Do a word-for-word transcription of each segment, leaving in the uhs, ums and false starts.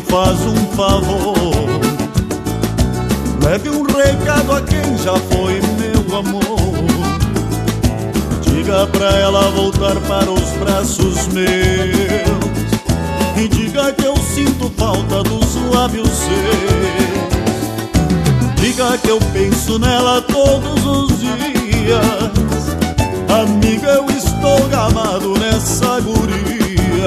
faz um favor. Leve um recado a quem já foi meu amor. Diga pra ela voltar para os braços meus, e diga que eu sinto falta dos lábios seus. Diga que eu penso nela todos os dias. Amiga, eu estou gamado nessa guria.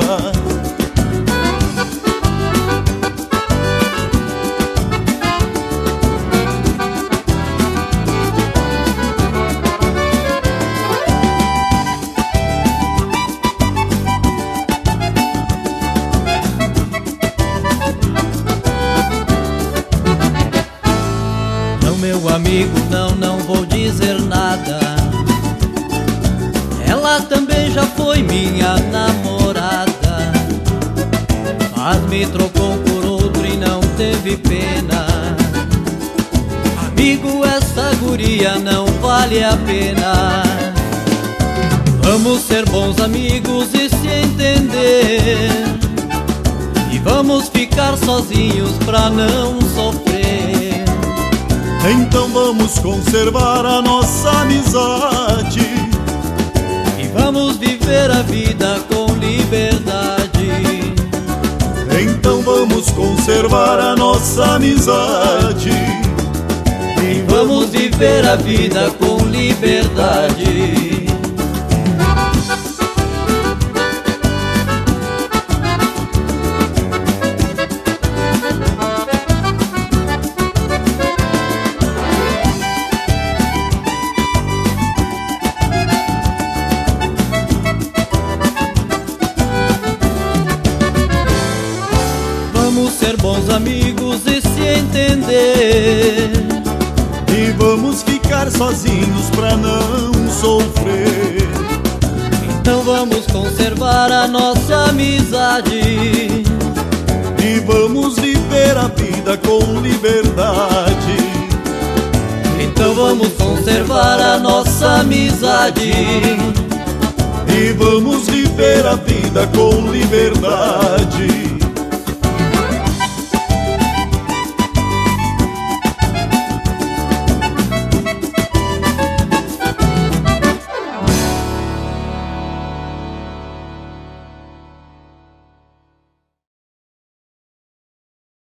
Meu amigo, não, não vou dizer nada. Ela também já foi minha namorada, mas me trocou por outro e não teve pena. Amigo, essa guria não vale a pena. Vamos ser bons amigos e se entender, e vamos ficar sozinhos pra não sofrer. Então vamos conservar a nossa amizade, e vamos viver a vida com liberdade. Então vamos conservar a nossa amizade, e vamos viver a vida com liberdade. Vamos ser bons amigos e se entender, e vamos ficar sozinhos pra não sofrer. Então vamos conservar a nossa amizade, e vamos viver a vida com liberdade. Então vamos conservar a nossa amizade, e vamos viver a vida com liberdade.